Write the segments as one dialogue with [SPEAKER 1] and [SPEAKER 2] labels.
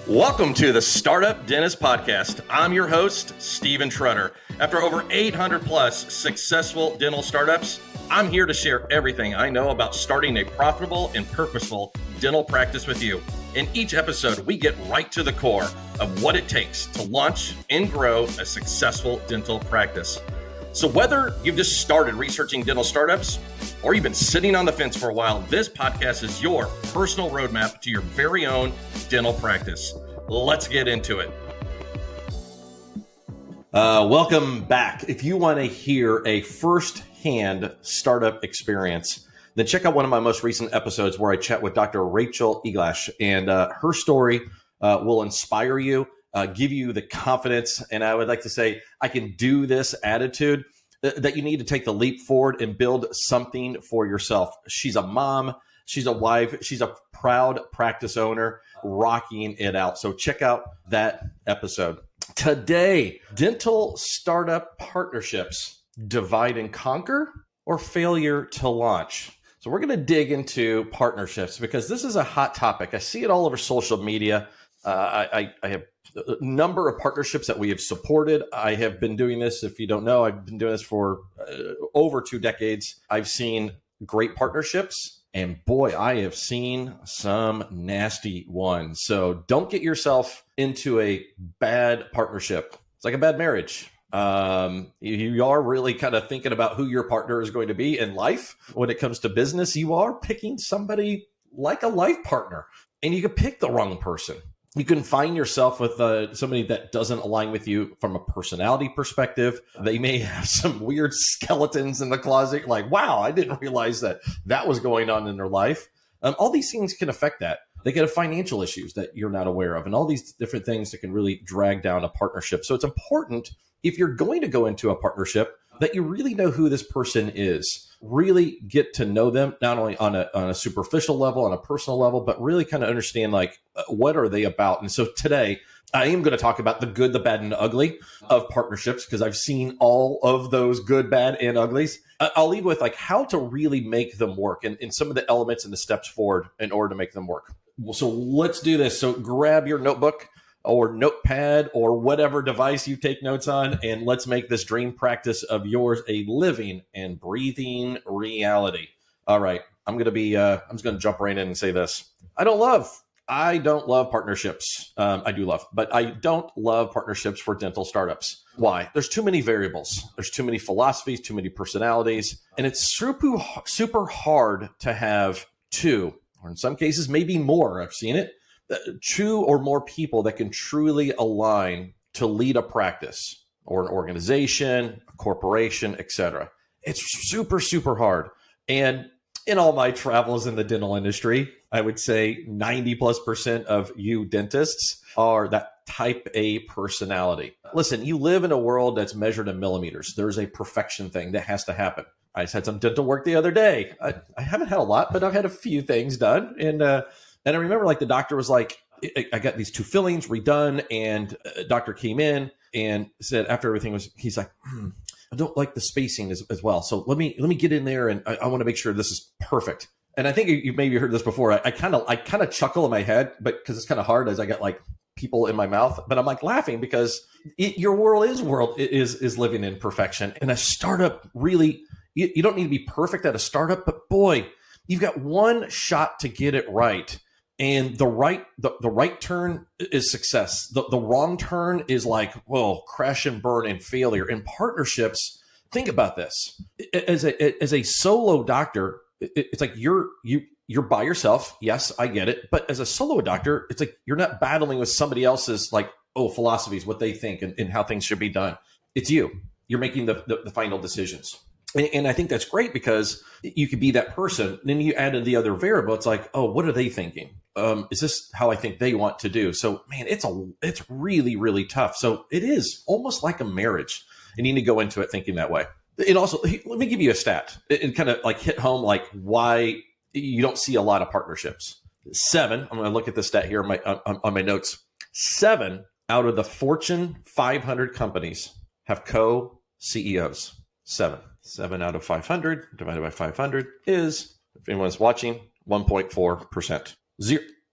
[SPEAKER 1] Welcome to the Startup Dentist Podcast. I'm your host, Steven Trutter. After over 800 plus successful dental startups, I'm here to share everything I know about starting a profitable and purposeful dental practice with you. In each episode, we get right to the core of what it takes to launch and grow a successful dental practice. So whether you've just started researching dental startups or you've been sitting on the fence for a while, this podcast is your personal roadmap to your very own dental practice. Let's get into it. Welcome back. If you want to hear a first-hand startup experience, then check out one of my most recent episodes where I chat with Dr. Rachel Eglash, and her story will inspire you, give you the confidence, and I would like to say, I can do this attitude that you need to take the leap forward and build something for yourself. She's a mom, she's a wife, she's a proud practice owner, rocking it out. So check out that episode. Today, dental startup partnerships, divide and conquer or failure to launch. So we're going to dig into partnerships because this is a hot topic. I see it all over social media. I have a number of partnerships that we have supported. I have been doing this. If you don't know, I've been doing this for over 2 decades. I've seen great partnerships, and boy, I have seen some nasty ones. So don't get yourself into a bad partnership. It's like a bad marriage. You are really kind of thinking about who your partner is going to be in life. When it comes to business, you are picking somebody like a life partner, and you could pick the wrong person. You can find yourself with somebody that doesn't align with you from a personality perspective. They may have some weird skeletons in the closet. Like, wow, I didn't realize that was going on in their life. All these things can affect that. They can have financial issues that you're not aware of, and all these different things that can really drag down a partnership. So it's important, if you're going to go into a partnership, that you really know who this person is. Really get to know them, not only on a superficial level, on a personal level, but really kind of understand, like, what are they about? And so today, I am going to talk about the good, the bad, and the ugly of partnerships, because I've seen all of those good, bad, and uglies. I'll leave with, like, how to really make them work and some of the elements and the steps forward in order to make them work. So let's do this. So grab your notebook or notepad or whatever device you take notes on, and let's make this dream practice of yours a living and breathing reality. All right, I'm just going to jump right in and say this. I don't love partnerships. I do love, but I don't love partnerships for dental startups. Why? There's too many variables. There's too many philosophies, too many personalities, and it's super hard to have two, or in some cases, maybe more. I've seen it. 2 or more people that can truly align to lead a practice or an organization, a corporation, etc. It's super hard. And in all my travels in the dental industry, I would say 90+% of you dentists are that type A personality. Listen, you live in a world that's measured in millimeters. There's a perfection thing that has to happen. I just had some dental work the other day. I haven't had a lot, but I've had a few things done. And I remember, like, the doctor was like, I got these 2 fillings redone, and a doctor came in and said, after everything was, he's like, I don't like the spacing as well. So let me get in there, and I want to make sure this is perfect. And I think you maybe heard this before. I kind of chuckle in my head, but because it's kind of hard as I got, like, people in my mouth, but I'm, like, laughing because your world is living in perfection. And a startup, really, you don't need to be perfect at a startup, but boy, you've got one shot to get it right. And the right turn is success. The wrong turn is like, whoa, crash and burn and failure. In partnerships, think about this. As a solo doctor, it's like you're by yourself. Yes, I get it. But as a solo doctor, it's like you're not battling with somebody else's, like, philosophies, what they think and how things should be done. It's you. You're making the final decisions. And I think that's great because you could be that person. And then you add in the other variable. It's like, oh, what are they thinking? Is this how I think they want to do? So, man, it's really, really tough. So it is almost like a marriage. You need to go into it thinking that way. And also, let me give you a stat and kind of, like, hit home, like, why you don't see a lot of partnerships. 7, I'm going to look at the stat here on my notes. 7 out of the Fortune 500 companies have co-CEOs. 7 out of 500 divided by 500 is, if anyone's watching, 1.4%.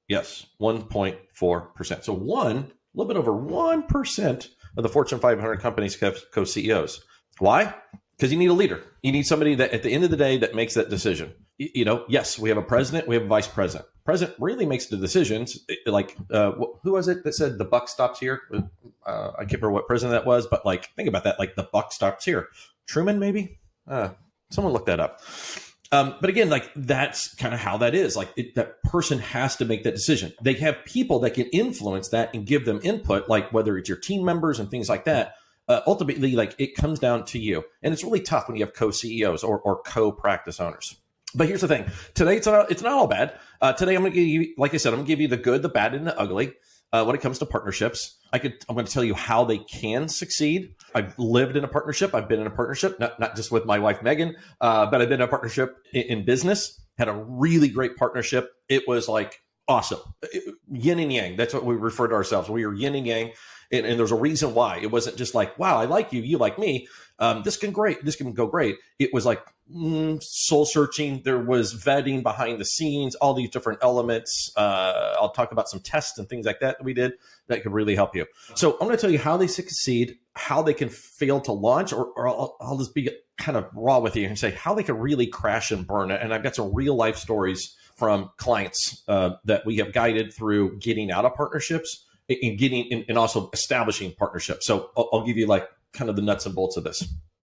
[SPEAKER 1] Yes, 1.4%. So a little bit over 1% of the Fortune 500 companies have co-CEOs. Why? Because you need a leader. You need somebody that at the end of the day that makes that decision. Yes, we have a president, we have a vice president. President really makes the decisions. Who was it that said the buck stops here? I can't remember what president that was, but think about that. The buck stops here. Truman, maybe? Someone look that up. But again, that's kind of how that is. That person has to make that decision. They have people that can influence that and give them input, whether it's your team members and things like that. Ultimately, it comes down to you. And it's really tough when you have co-CEOs or co-practice owners. But here's the thing. Today, it's not all bad. Today, I'm going to give you, like I said, I'm going to give you the good, the bad, and the ugly when it comes to partnerships. I'm going to tell you how they can succeed. I've lived in a partnership. I've been in a partnership, not just with my wife, Megan, but I've been in a partnership in business, had a really great partnership. It was awesome. Yin and yang. That's what we refer to ourselves. We are yin and yang. And there's a reason why. It wasn't just wow, I like you, you like me. This can go great. It was soul searching. There was vetting behind the scenes, all these different elements. I'll talk about some tests and things like that we did that could really help you. So I'm going to tell you how they succeed, how they can fail to launch, or I'll just be kind of raw with you and say how they can really crash and burn it. And I've got some real life stories from clients that we have guided through getting out of partnerships and also establishing partnerships. So I'll give you kind of the nuts and bolts of this.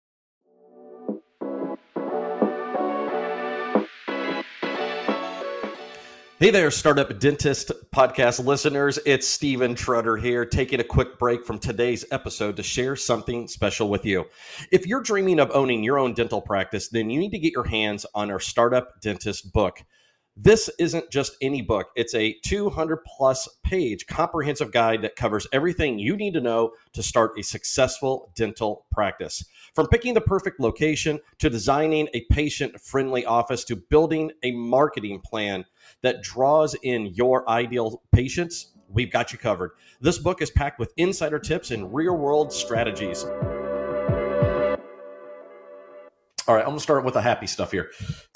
[SPEAKER 1] Hey there, Startup Dentist podcast listeners. It's Steven Trutter here, taking a quick break from today's episode to share something special with you. If you're dreaming of owning your own dental practice, then you need to get your hands on our Startup Dentist book. This isn't just any book. It's a 200 plus page comprehensive guide that covers everything you need to know to start a successful dental practice. From picking the perfect location to designing a patient-friendly office to building a marketing plan that draws in your ideal patients, we've got you covered. This book is packed with insider tips and real-world strategies. All right, I'm going to start with the happy stuff here.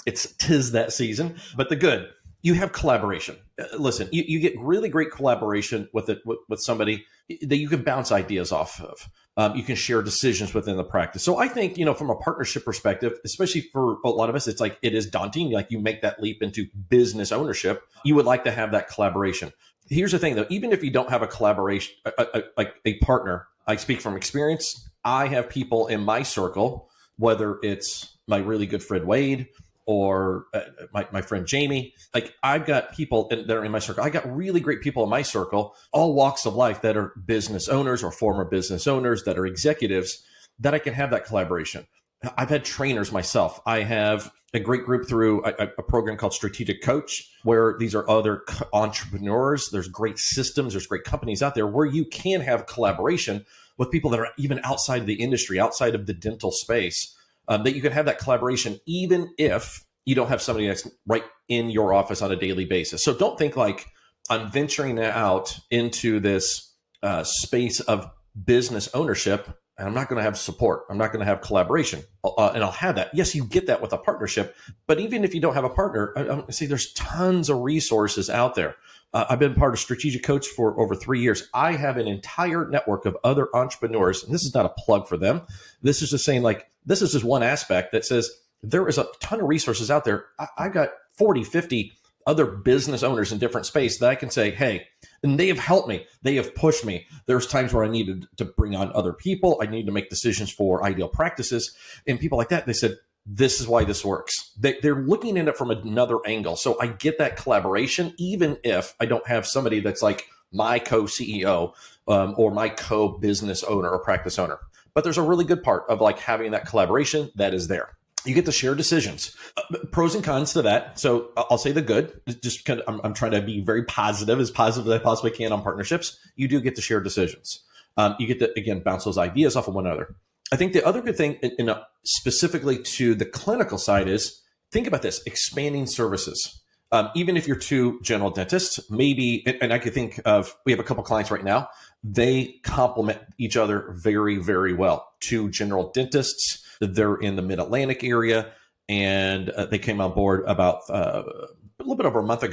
[SPEAKER 1] Tis that season, but the good. You have collaboration. Listen, you get really great collaboration with somebody that you can bounce ideas off of. You can share decisions within the practice. So I think, from a partnership perspective, especially for a lot of us, it is daunting. You make that leap into business ownership. You would like to have that collaboration. Here's the thing, though. Even if you don't have a collaboration, a partner, I speak from experience. I have people in my circle, whether it's my really good friend Wade or my friend Jamie, I've got people that are in my circle. I got really great people in my circle, all walks of life that are business owners or former business owners that are executives that I can have that collaboration. I've had trainers myself. I have a great group through a program called Strategic Coach, where these are other entrepreneurs. There's great systems. There's great companies out there where you can have collaboration with people that are even outside of the industry, outside of the dental space, that you can have that collaboration even if you don't have somebody that's right in your office on a daily basis. So don't think I'm venturing out into this space of business ownership and I'm not going to have support. I'm not going to have collaboration. And I'll have that. Yes, you get that with a partnership. But even if you don't have a partner, I see there's tons of resources out there. I've been part of Strategic Coach for over 3 years. I have an entire network of other entrepreneurs, and this is not a plug for them. This is just saying this is just one aspect that says there is a ton of resources out there. I've got 40, 50 other business owners in different space that I can say, hey, and they have helped me. They have pushed me. There's times where I needed to bring on other people. I need to make decisions for ideal practices. And people like that, they said, this is why this works. They're looking at it from another angle. So I get that collaboration, even if I don't have somebody that's like my co-CEO or my co-business owner or practice owner. But there's a really good part of having that collaboration that is there. You get to share decisions, pros and cons to that. So I'll say the good, just kind of, I'm trying to be very positive as I possibly can on partnerships. You do get to share decisions. You get to, again, bounce those ideas off of one another. I think the other good thing specifically to the clinical side is think about this, expanding services. Even if you're two general dentists, maybe, and I could think of, we have a couple clients right now, they complement each other very, very well. Two general dentists, they're in the Mid-Atlantic area, and they came on board about a little bit over a month ago.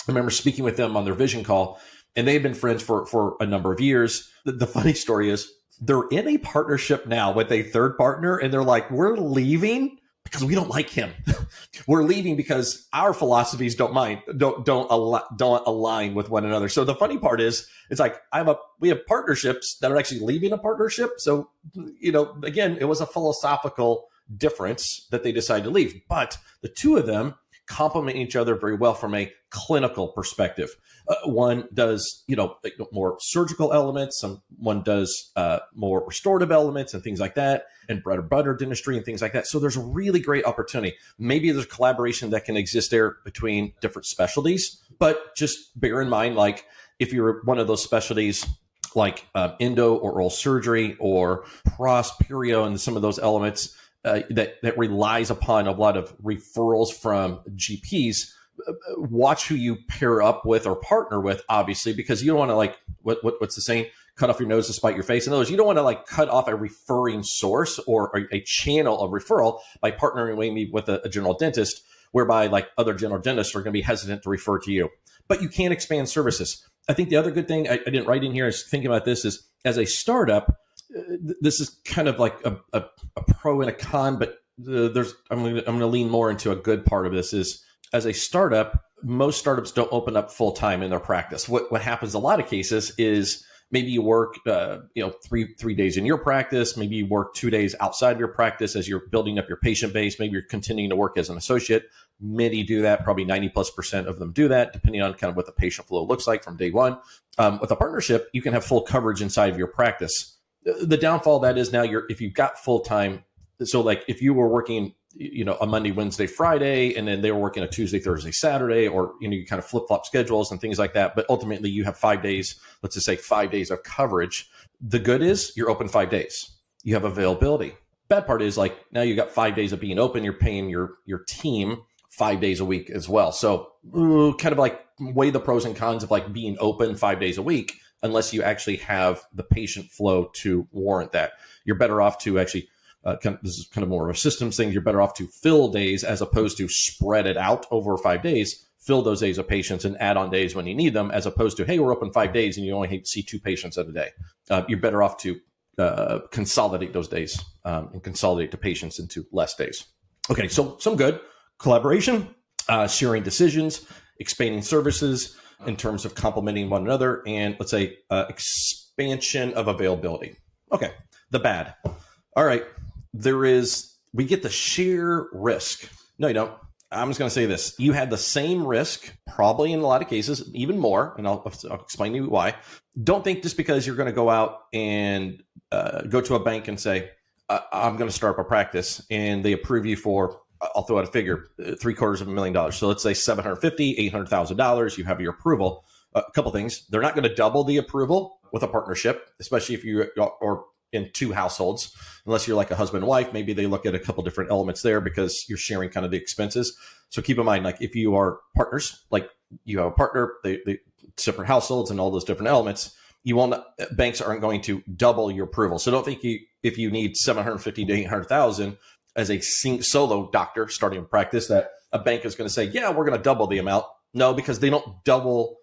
[SPEAKER 1] I remember speaking with them on their vision call, and they had been friends for a number of years. The funny story is they're in a partnership now with a third partner, and they're like, we're leaving because we don't like him. We're leaving because our philosophies don't align with one another. So the funny part is, it's like we have partnerships that are actually leaving a partnership. So, again, it was a philosophical difference that they decided to leave, but the two of them complement each other very well from a clinical perspective. One does, more surgical elements. One does more restorative elements and things like that, and bread and butter dentistry and things like that. So there's a really great opportunity. Maybe there's collaboration that can exist there between different specialties, but just bear in mind, like if you're one of those specialties like endo or oral surgery or pros, perio, and some of those elements that relies upon a lot of referrals from GPs, watch who you pair up with or partner with, obviously, because you don't want to what's the saying? Cut off your nose to spite your face. In other words, you don't want to cut off a referring source or a channel of referral by partnering maybe with a general dentist, whereby other general dentists are going to be hesitant to refer to you. But you can expand services. I think the other good thing I didn't write in here is thinking about this is, as a startup, this is kind of like a pro and a con, but I'm going to lean more into a good part of this is, as a startup, most startups don't open up full time in their practice. What happens in a lot of cases is maybe you work, 3 days in your practice. Maybe you work 2 days outside of your practice as you're building up your patient base. Maybe you're continuing to work as an associate. Many do that. Probably 90+% of them do that, depending on kind of what the patient flow looks like from day one. With a partnership, you can have full coverage inside of your practice. The downfall of that is now if you've got full time. So if you were working, a Monday, Wednesday, Friday, and then they were working a Tuesday, Thursday, Saturday, or, you kind of flip flop schedules and things like that. But ultimately you have 5 days, let's just say 5 days of coverage. The good is you're open 5 days. You have availability. Bad part is now you got 5 days of being open. You're paying your team 5 days a week as well. So kind of weigh the pros and cons of being open 5 days a week, unless you actually have the patient flow to warrant that. You're better off to actually, this is kind of more of a systems thing. You're better off to fill days as opposed to spread it out over 5 days, fill those days of patients and add on days when you need them, as opposed to, hey, we're open 5 days and you only see 2 patients at a day. You're better off to consolidate those days and consolidate the patients into less days. Okay, so some good collaboration, sharing decisions, expanding services in terms of complementing one another, and let's say expansion of availability. Okay, the bad. All right, we get the sheer risk. No, you don't. I'm just going to say this. You had the same risk, probably in a lot of cases, even more, and I'll explain to you why. Don't think just because you're going to go out and go to a bank and say, I'm going to start up a practice, and they approve you for, I'll throw out a figure, $750,000. So let's say $750,000, $800,000, you have your approval. A couple things. They're not going to double the approval with a partnership, especially if you are in 2 households, unless you're like a husband and wife. Maybe they look at a couple different elements there because you're sharing kind of the expenses. So keep in mind, if you are partners, you have a partner, they separate households and all those different elements, banks aren't going to double your approval. So don't think if you need $750,000 to $800,000 as a solo doctor starting a practice, that a bank is going to say, yeah, we're going to double the amount. No, because they don't double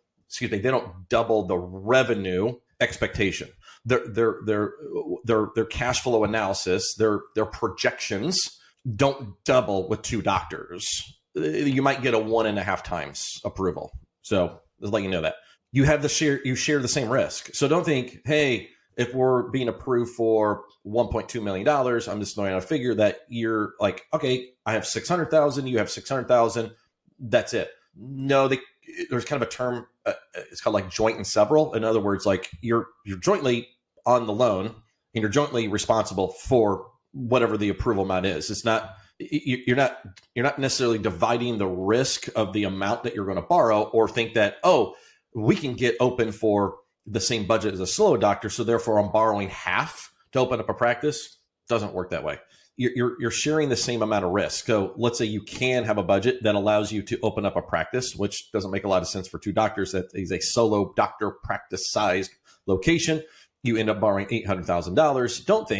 [SPEAKER 1] the revenue expectation. Their cash flow analysis, their projections don't double with 2 doctors. You might get a 1.5 times approval. So just let you know that you share the same risk. So don't think, hey, if we're being approved for $1.2 million, I'm just throwing out a figure that you're like, okay, I have 600,000, you have 600,000. That's it. No, there's kind of a term. It's called joint and several. In other words, you're jointly on the loan and you're jointly responsible for whatever the approval amount is. It's not, you're not necessarily dividing the risk of the amount that you're going to borrow, or think that, oh, we can get open for the same budget as a solo doctor, so therefore I'm borrowing half to open up a practice. Doesn't work that way. You're sharing the same amount of risk. So let's say you can have a budget that allows you to open up a practice, which doesn't make a lot of sense for 2 doctors. That is a solo doctor practice sized location. You end up borrowing $800,000. Don't think,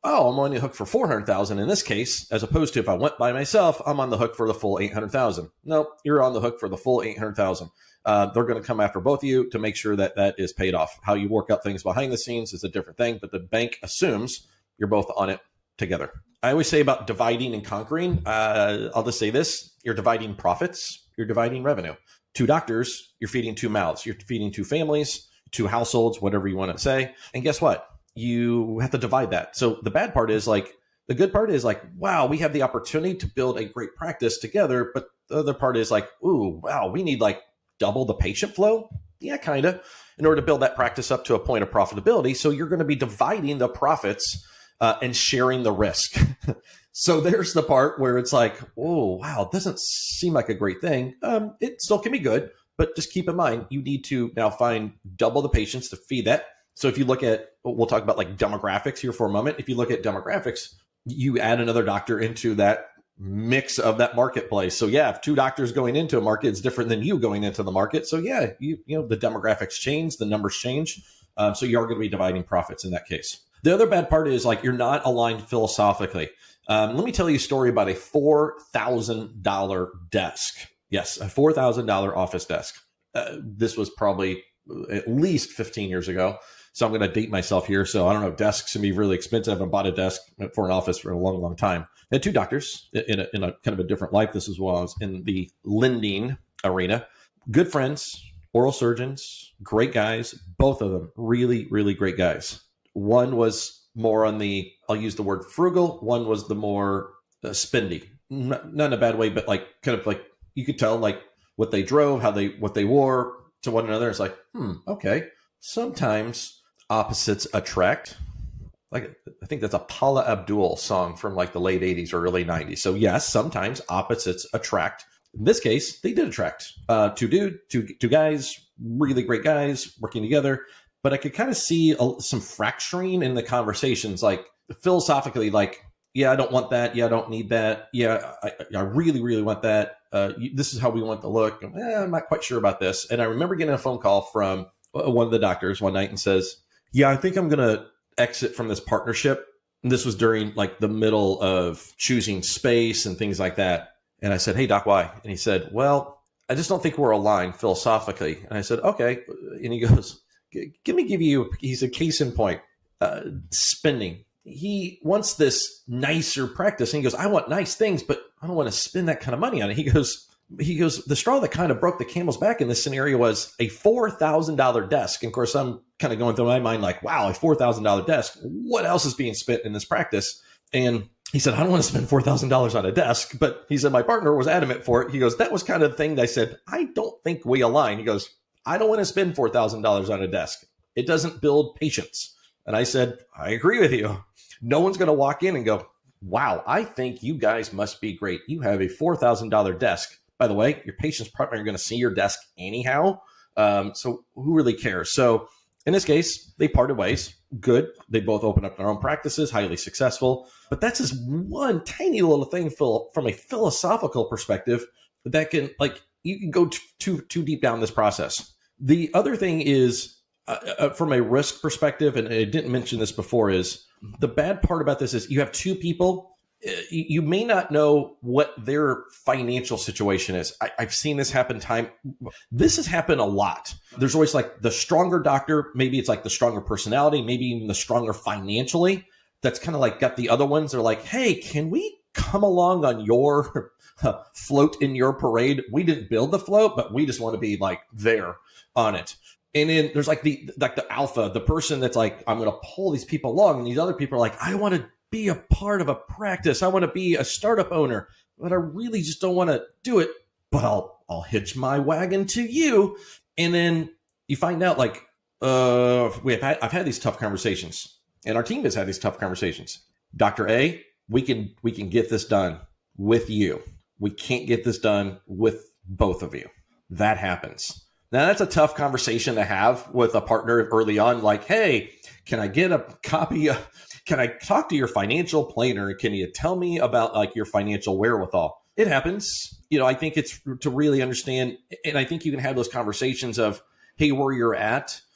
[SPEAKER 1] oh, I'm on the hook for 400,000 in this case, as opposed to if I went by myself, I'm on the hook for the full 800,000. No, you're on the hook for the full 800,000. They're going to come after both of you to make sure that that is paid off. How you work out things behind the scenes is a different thing, but the bank assumes you're both on it together. I always say about dividing and conquering. I'll just say this. You're dividing profits. You're dividing revenue. 2 doctors, you're feeding 2 mouths. You're feeding 2 families, 2 households, whatever you want to say. And guess what? You have to divide that. So the bad part is the good part is wow, we have the opportunity to build a great practice together. But the other part is ooh, wow, we need double the patient flow. Yeah, kind of, in order to build that practice up to a point of profitability. So you're going to be dividing the profits and sharing the risk. So there's the part where it's oh, wow, it doesn't seem like a great thing. It still can be good, but just keep in mind, you need to now find double the patients to feed that. So if you look at, we'll talk about demographics here for a moment. If you look at demographics, you add another doctor into that mix of that marketplace. So yeah, if 2 doctors going into a market is different than you going into the market. So yeah, you know, the demographics change, the numbers change. So you are going to be dividing profits in that case. The other bad part is you're not aligned philosophically. Let me tell you a story about a $4,000 desk. Yes, a $4,000 office desk. This was probably at least 15 years ago. So I'm going to date myself here. So I don't know, desks can be really expensive. I haven't bought a desk for an office for a long, long time. I had 2 doctors in a kind of a different life. This is while I was in the lending arena. Good friends, oral surgeons, great guys. Both of them really, really great guys. One was more on the, I'll use the word frugal. One was the more spendy. Not in a bad way, but kind of you could tell what they drove, what they wore to one another. It's okay. Sometimes opposites attract. I think that's a Paula Abdul song from the late 80s or early 90s. So yes, sometimes opposites attract. In this case, they did attract. 2 guys, really great guys working together. But I could kind of see some fracturing in the conversations, philosophically, yeah, I don't want that. Yeah, I don't need that. Yeah, I really, really want that. This is how we want to look. I'm not quite sure about this. And I remember getting a phone call from one of the doctors one night and says, yeah, I think I'm going to exit from this partnership. And this was during the middle of choosing space and things like that. And I said, hey, doc, why? And he said, well, I just don't think we're aligned philosophically. And I said, okay. And he goes, he's a case in point, spending. He wants this nicer practice. And he goes, I want nice things, but I don't want to spend that kind of money on it. He goes, the straw that kind of broke the camel's back in this scenario was a $4,000 desk. And of course, I'm kind of going through my mind wow, a $4,000 desk. What else is being spent in this practice? And he said, I don't want to spend $4,000 on a desk. But he said, my partner was adamant for it. He goes, that was kind of the thing that I said, I don't think we align. He goes, I don't want to spend $4,000 on a desk. It doesn't build patience. And I said, I agree with you. No one's going to walk in and go, wow, I think you guys must be great. You have a $4,000 desk. By the way, your patient's probably going to see your desk anyhow. So who really cares? So in this case, they parted ways. Good. They both opened up their own practices, highly successful. But that's just one tiny little thing from a philosophical perspective that can, you can go too deep down this process. The other thing is, from a risk perspective, and I didn't mention this before, is the bad part about this is you have 2 people. You may not know what their financial situation is. I've seen this happen This has happened a lot. There's always the stronger doctor. Maybe it's the stronger personality, maybe even the stronger financially. That's kind of got the other ones. They're hey, can we come along on your float in your parade? We didn't build the float, but we just want to be there on it. And then there's the alpha, the person that's I'm going to pull these people along. And these other people are I want to be a part of a practice. I want to be a startup owner, but I really just don't want to do it. But I'll hitch my wagon to you. And then you find out I've had these tough conversations, and our team has had these tough conversations. Dr. A, we can get this done with you. We can't get this done with both of you. That happens. Now, that's a tough conversation to have with a partner early on. Hey, can I get a copy? Can I talk to your financial planner? Can you tell me about your financial wherewithal? It happens. I think it's to really understand. And I think you can have those conversations of, hey, where you're at.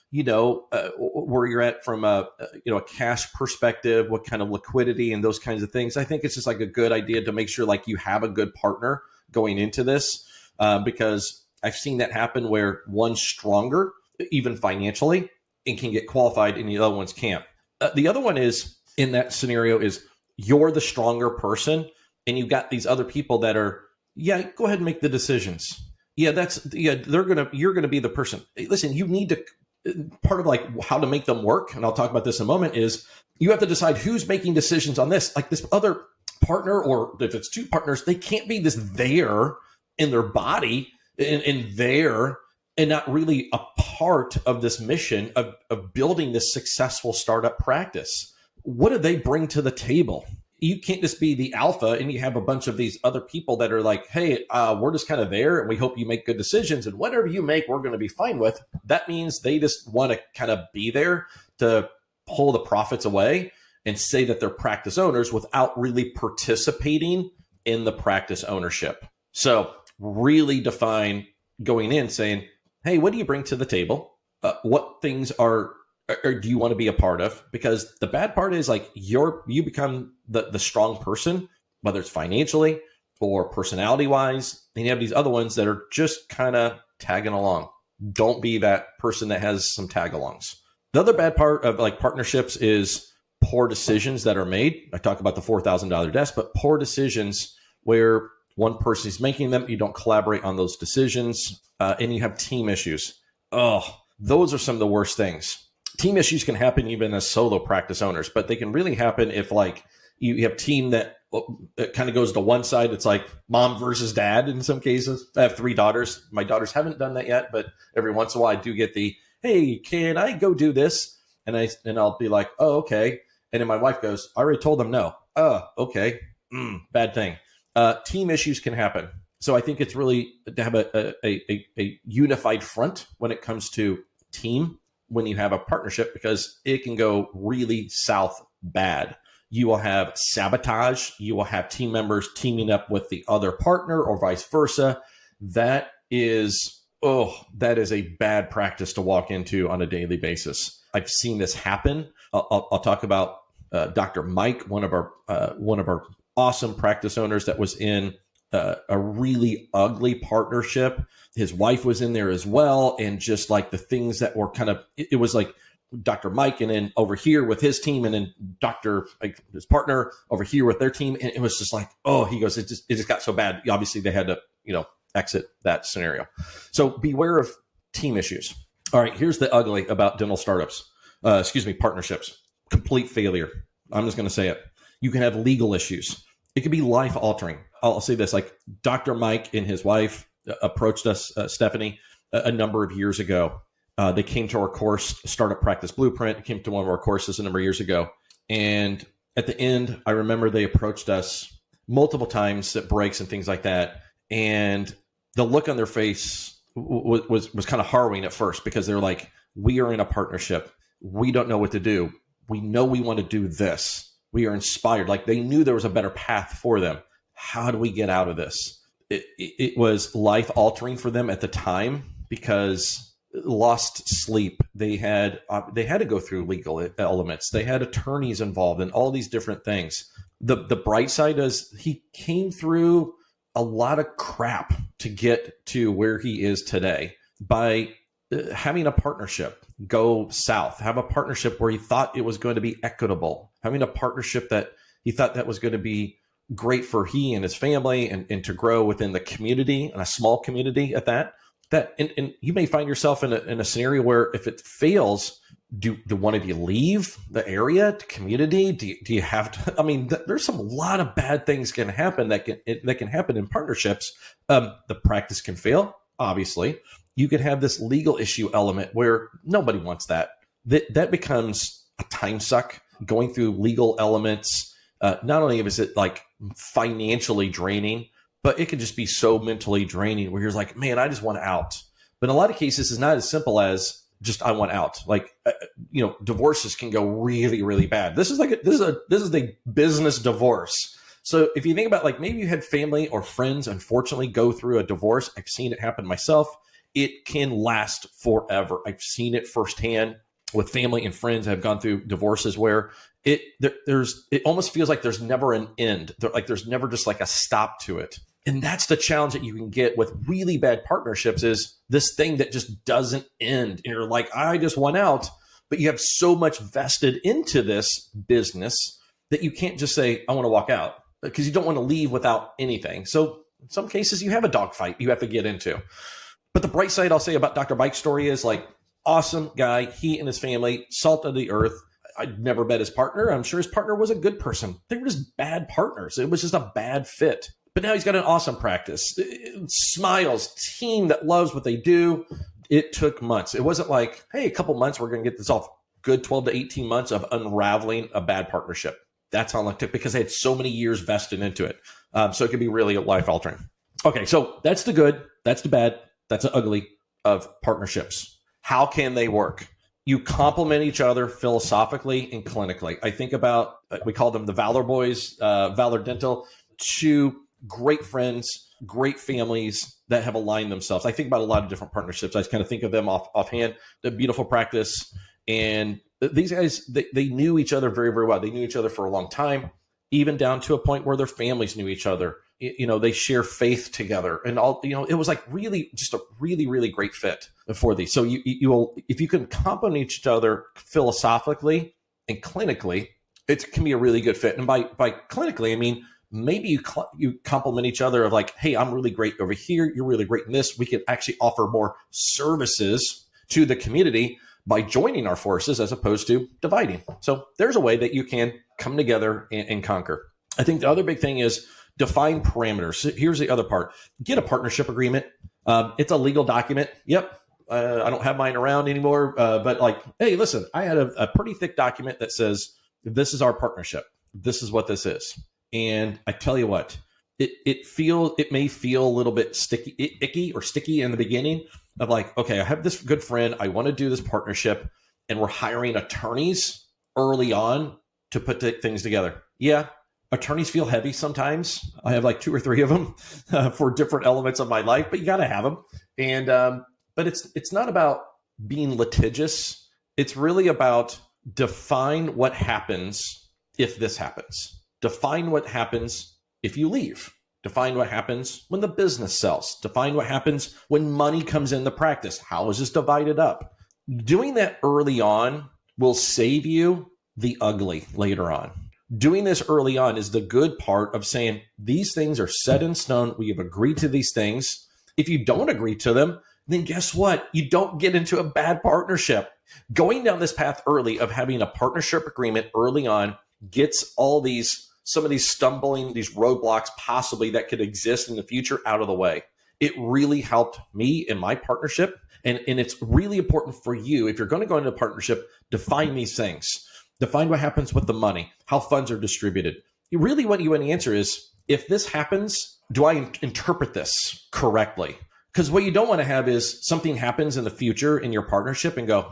[SPEAKER 1] where you're at from a cash perspective, what kind of liquidity and those kinds of things. I think it's just like a good idea to make sure like you have a good partner going into this, because I've seen that happen where one's stronger, even financially, and can get qualified and the other ones can't. The other one is, in that scenario, is you're the stronger person and you've got these other people that are, go ahead and make the decisions. You're going to be the person. Listen, you need to, part of like how to make them work, and I'll talk about this in a moment, is you have to decide who's making decisions on this. Like this other partner, or if it's two partners, they can't be this there in their body and there and not really a part of this mission of building this successful startup practice. What do they bring to the table? You can't just be the alpha and you have a bunch of these other people that are like, hey, we're just kind of there and we hope you make good decisions, and whatever you make, we're going to be fine with. That means they just want to kind of be there to pull the profits away and say that they're practice owners without really participating in the practice ownership. So really define going in saying, hey, what do you bring to the table? What things or do you want to be a part of? Because the bad part is like you become the strong person, whether it's financially or personality wise, and you have these other ones that are just kind of tagging along. Don't be that person that has some tag alongs. The other bad part of like partnerships is poor decisions that are made. I talk about the $4,000 desk, but poor decisions where one person is making them, you don't collaborate on those decisions, and you have team issues. Oh, those are some of the worst things. Team issues can happen even as solo practice owners, but they can really happen if like you have team that kind of goes to one side. It's like mom versus dad in some cases. I have 3 daughters. My daughters haven't done that yet, but every once in a while I do get the, hey, can I go do this? And I'll be like, oh, okay. And then my wife goes, I already told them no. Oh, okay. Bad thing. Team issues can happen. So I think it's really to have a unified front when it comes to team when you have a partnership, because it can go really south bad. You will have sabotage. You will have team members teaming up with the other partner or vice versa. That is a bad practice to walk into on a daily basis. I've seen this happen. I'll talk about Dr. Mike, one of our awesome practice owners that was in a really ugly partnership. His wife was in there as well. And just like the things that were kind of, it was like Dr. Mike and then over here with his team, and then his partner over here with their team. And it was just like, he goes, it just got so bad. Obviously they had to, exit that scenario. So beware of team issues. All right. Here's the ugly about dental startups. Partnerships. Complete failure. I'm just going to say it. You can have legal issues. It could be life altering. I'll say this, like Dr. Mike and his wife approached us, Stephanie, a number of years ago. They came to our course, Startup Practice Blueprint, came to one of our courses a number of years ago. And at the end, I remember they approached us multiple times at breaks and things like that. And the look on their face was kind of harrowing at first, because they're like, we are in a partnership. We don't know what to do. We know we want to do this. We are inspired. Like they knew there was a better path for them. How do we get out of this? It was life altering for them at the time, because lost sleep. They had to go through legal elements. They had attorneys involved and all these different things. The bright side is he came through a lot of crap to get to where he is today by having a partnership go south, have a partnership where he thought it was going to be equitable, having a partnership that he thought that was going to be great for he and his family and to grow within the community, and a small community at that. And you may find yourself in a scenario where if it fails, do one of you leave the area, the community? Do you have to? I mean, there's a lot of bad things can happen that can happen in partnerships. The practice can fail, obviously. You could have this legal issue element where nobody wants that. That becomes a time suck, going through legal elements. Not only is it like financially draining, but it could just be so mentally draining where you're like, man, I just want out. But in a lot of cases, it's not as simple as just I want out. Like, divorces can go really, really bad. This is a business divorce. So if you think about like maybe you had family or friends, unfortunately, go through a divorce. I've seen it happen myself. it can last forever. I've seen it firsthand with family and friends that have gone through divorces where it almost feels like there's never an end. Like there's never just like a stop to it. And that's the challenge that you can get with really bad partnerships, is this thing that just doesn't end. And you're like, I just went out, but you have so much vested into this business that you can't just say, I want to walk out, because you don't want to leave without anything. So in some cases you have a dogfight you have to get into. But the bright side I'll say about Dr. Bike's story is, like, awesome guy. He and his family, salt of the earth. I'd never met his partner. I'm sure his partner was a good person. They were just bad partners. It was just a bad fit. But now he's got an awesome practice. Smiles, team that loves what they do. It took months. It wasn't like, hey, a couple months, we're going to get this off. Good 12 to 18 months of unraveling a bad partnership. That's how long it took, because they had so many years vested into it. So it could be really life altering. Okay, so that's the good, that's the bad, that's the ugly of partnerships. How can they work? You complement each other philosophically and clinically. I think about, we call them the Valor Boys, Valor Dental, two great friends, great families that have aligned themselves. I think about a lot of different partnerships. I just kind of think of them offhand. The beautiful practice. And these guys, they knew each other very, very well. They knew each other for a long time, even down to a point where their families knew each other. They share faith together, and all, it was like really just a really, really great fit for these. So you will, if you can complement each other philosophically and clinically, it can be a really good fit. And by clinically, I mean, maybe you complement each other of like, hey, I'm really great over here. You're really great in this. We can actually offer more services to the community by joining our forces as opposed to dividing. So there's a way that you can come together and conquer. I think the other big thing is define parameters. So here's the other part. Get a partnership agreement. It's a legal document. Yep. I don't have mine around anymore. But like, hey, listen, I had a pretty thick document that says, this is our partnership. This is what this is. And I tell you what, it may feel a little bit icky or sticky in the beginning of like, okay, I have this good friend. I want to do this partnership, and we're hiring attorneys early on to put things together. Yeah. Attorneys feel heavy sometimes. I have like 2 or 3 of them for different elements of my life, but you got to have them. And, but it's not about being litigious. It's really about define what happens if this happens. Define what happens if you leave. Define what happens when the business sells. Define what happens when money comes in the practice. How is this divided up? Doing that early on will save you the ugly later on. Doing this early on is the good part of saying these things are set in stone. We have agreed to these things. If you don't agree to them, then guess what? You don't get into a bad partnership. Going down this path early of having a partnership agreement early on gets some of these roadblocks possibly that could exist in the future out of the way. It really helped me in my partnership. And it's really important for you, if you're going to go into a partnership, define these things. Define what happens with the money, how funds are distributed. Really what you want to answer is, if this happens, do I interpret this correctly? Because what you don't want to have is something happens in the future in your partnership and go,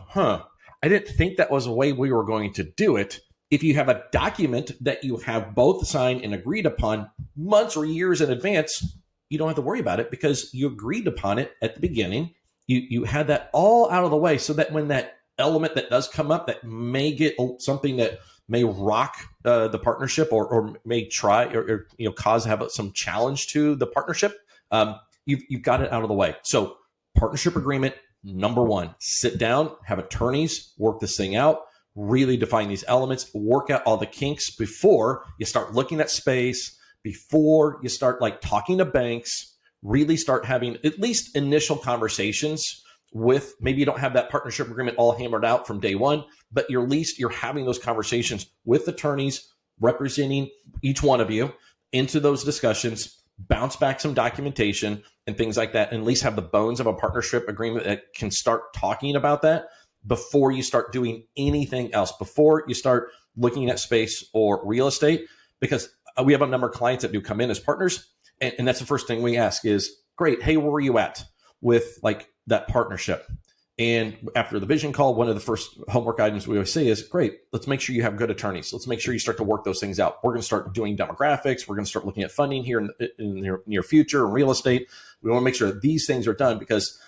[SPEAKER 1] I didn't think that was the way we were going to do it. If you have a document that you have both signed and agreed upon months or years in advance, you don't have to worry about it because you agreed upon it at the beginning. You had that all out of the way, so that when that element that does come up that may get something that may rock the partnership or may try or cause to have some challenge to the partnership, you've got it out of the way. So partnership agreement, number one, sit down, have attorneys work this thing out, really define these elements, work out all the kinks before you start looking at space, before you start like talking to banks, really start having at least initial conversations with, maybe you don't have that partnership agreement all hammered out from day one, but at least you're having those conversations with attorneys representing each one of you into those discussions, bounce back some documentation and things like that, and at least have the bones of a partnership agreement that can start talking about that before you start doing anything else, before you start looking at space or real estate. Because we have a number of clients that do come in as partners, and that's the first thing we ask is, great, hey, where were you at with like that partnership? And after the vision call, one of the first homework items we always say is, great, let's make sure you have good attorneys. Let's make sure you start to work those things out. We're going to start doing demographics. We're going to start looking at funding here in the near future and real estate. We want to make sure that these things are done, because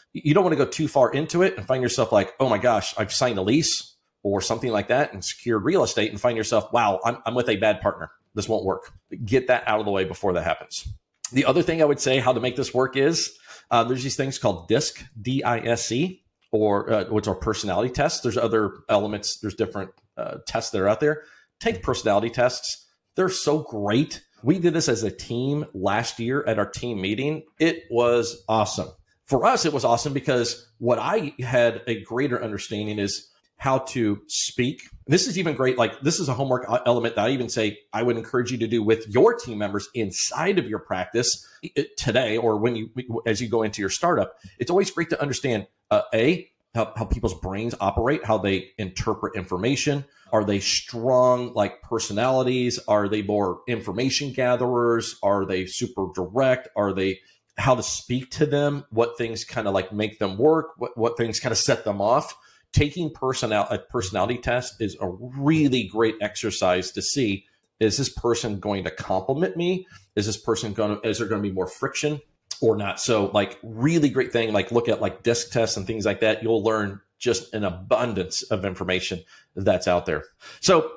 [SPEAKER 1] You don't want to go too far into it and find yourself like, oh my gosh, I've signed a lease or something like that and secured real estate and find yourself, wow, I'm with a bad partner. This won't work. Get that out of the way before that happens. The other thing I would say how to make this work is there's these things called DISC, D-I-S-C, or which are personality tests. There's other elements. There's different tests that are out there. Take personality tests. They're so great. We did this as a team last year at our team meeting. It was awesome. For us, it was awesome because what I had a greater understanding is how to speak. This is even great. Like, this is a homework element that I even say I would encourage you to do with your team members inside of your practice today, or as you go into your startup. It's always great to understand how people's brains operate, how they interpret information. Are they strong like personalities? Are they more information gatherers? Are they super direct? Are they how to speak to them? What things kind of like make them work? What things kind of set them off? Taking a personality test is a really great exercise to see, is this person going to compliment me? Is there going to be more friction or not? So like really great thing, like look at like DISC tests and things like that. You'll learn just an abundance of information that's out there. So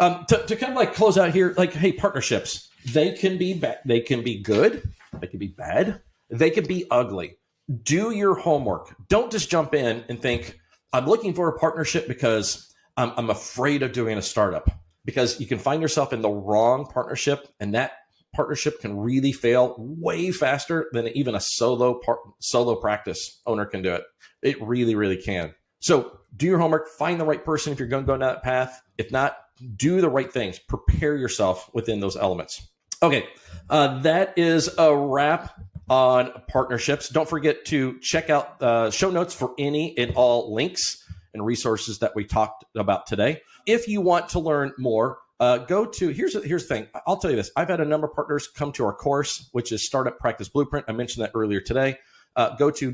[SPEAKER 1] to kind of like close out here, like, hey, partnerships, they can be they can be good, they can be bad, they can be ugly. Do your homework. Don't just jump in and think, I'm looking for a partnership because I'm afraid of doing a startup, because you can find yourself in the wrong partnership, and that partnership can really fail way faster than even a solo practice owner can do it. It really, really can. So do your homework, find the right person if you're going to go down that path. If not, do the right things. Prepare yourself within those elements. Okay, that is a wrap on partnerships. Don't forget to check out show notes for any and all links and resources that we talked about today. If you want to learn more, go to, here's the thing. I'll tell you this. I've had a number of partners come to our course, which is Startup Practice Blueprint. I mentioned that earlier today. Go to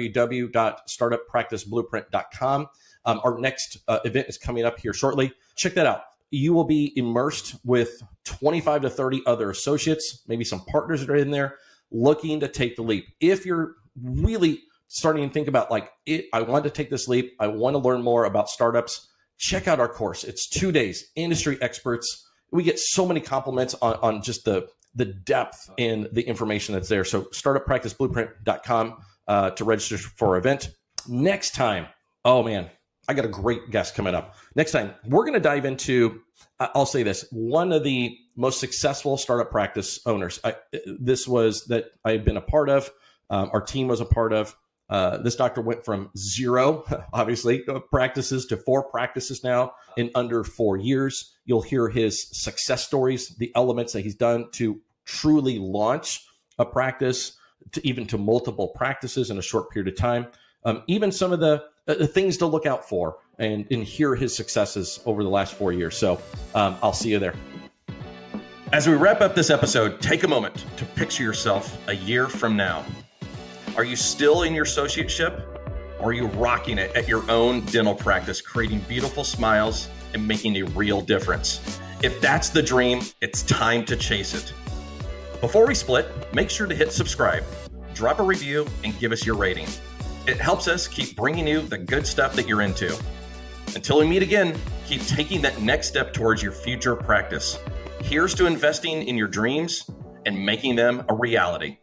[SPEAKER 1] www.startuppracticeblueprint.com. Our next event is coming up here shortly. Check that out. You will be immersed with 25 to 30 other associates, maybe some partners that are in there, looking to take the leap. If you're really starting to think about like, I want to take this leap, I want to learn more about startups, check out our course. It's 2 days, industry experts. We get so many compliments on just the depth in the information that's there. So startuppracticeblueprint.com to register for our event. Next time, oh man, I got a great guest coming up. Next time, we're going to dive into, I'll say this, one of the most successful startup practice owners. This was that I've been a part of, our team was a part of. This doctor went from 0, obviously, practices to 4 practices now in under 4 years. You'll hear his success stories, the elements that he's done to truly launch a practice, to multiple practices in a short period of time. Even some of the things to look out for, and hear his successes over the last 4 years. So I'll see you there. As we wrap up this episode, take a moment to picture yourself a year from now. Are you still in your associateship, or are you rocking it at your own dental practice, creating beautiful smiles and making a real difference? If that's the dream, it's time to chase it. Before we split, make sure to hit subscribe, drop a review, and give us your rating. It helps us keep bringing you the good stuff that you're into. Until we meet again, keep taking that next step towards your future practice. Here's to investing in your dreams and making them a reality.